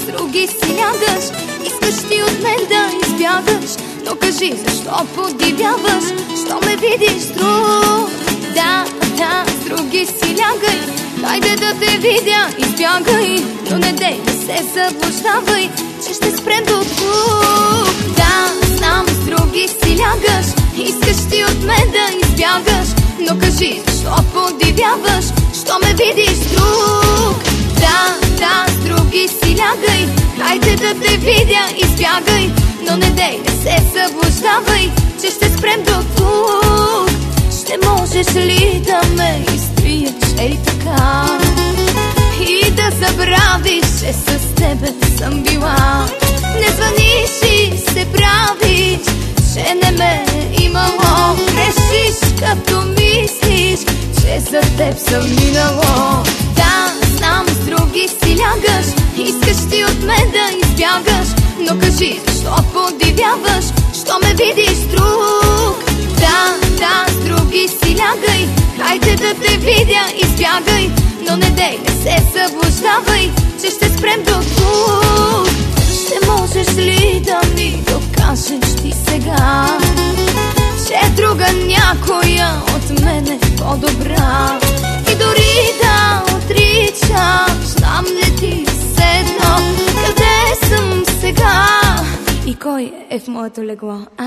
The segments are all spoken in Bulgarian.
с други си лягаш. Искаш ти от мен да избягаш, но кажи защо подивяваш, що ме видиш с друг. Да, с други си лягай, хайде да те видя, избягай, но не дей да се заблуждавай, че ще спрем до тук. Да, знам, с други си лягаш, искаш ти от мен да избягаш, но кажи защо подивяваш, що ме видиш с друг. Да, с други си лягай, хайде да те видя, избягай, но не дей да се заблуждавай, че ще спрем до тук. Ще можеш ли да ме изтриеш ей така и да забравиш, че с тебе съм била? Не звъниш и се правиш, че не ме имало. Грешиш като мислиш, че за теб съм минало. Да, знам, с други си лягаш, искаш ти от мен да избягаш, но кажи защо подивяваш, що ме видиш с друг. Да, с други си лягай, хайде да те видя, избягай, но не дей да се заблуждавай, че ще спрем до тук. Ще можеш ли да ми докажеш ти сега, че друга някоя от мен е по-добра? И дори да отричаш, знам не ти все едно къде съм сега и кой е в моето легло, а?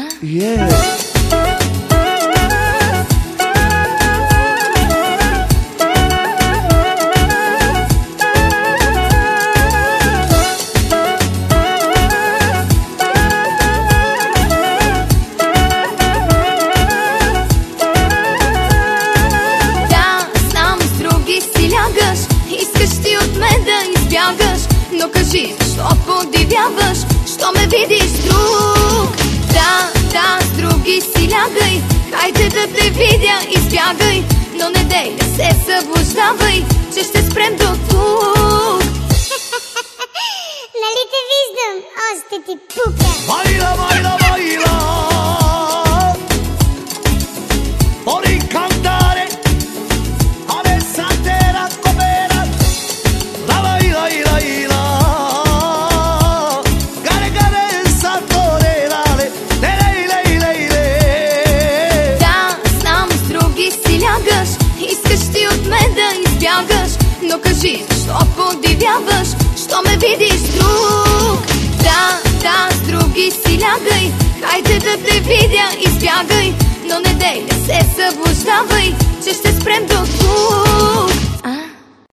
Искаш ти от мен да избягаш, но кажи защо подивяваш, що ме видиш с друг. Да, с други си лягай, хайде да те видя, избягай, но не дей да се заблуждавай, че ще спрем до тук. Нали те виждам, още ти пука. Baila, baila, baila, por incantare, adesso te la copera, la baila, baila, baila, gare, gare, saltore, lale, lei, lei, lei, lei. Да, знам, с други си лягаш, искаш ти от мен да избягаш, но кажи защо подивяваш, що ме видиш с друг. Да, с други си лягай, хайде да те видя, избягай, но не дей да се заблуждавай, че ще спрем до тук.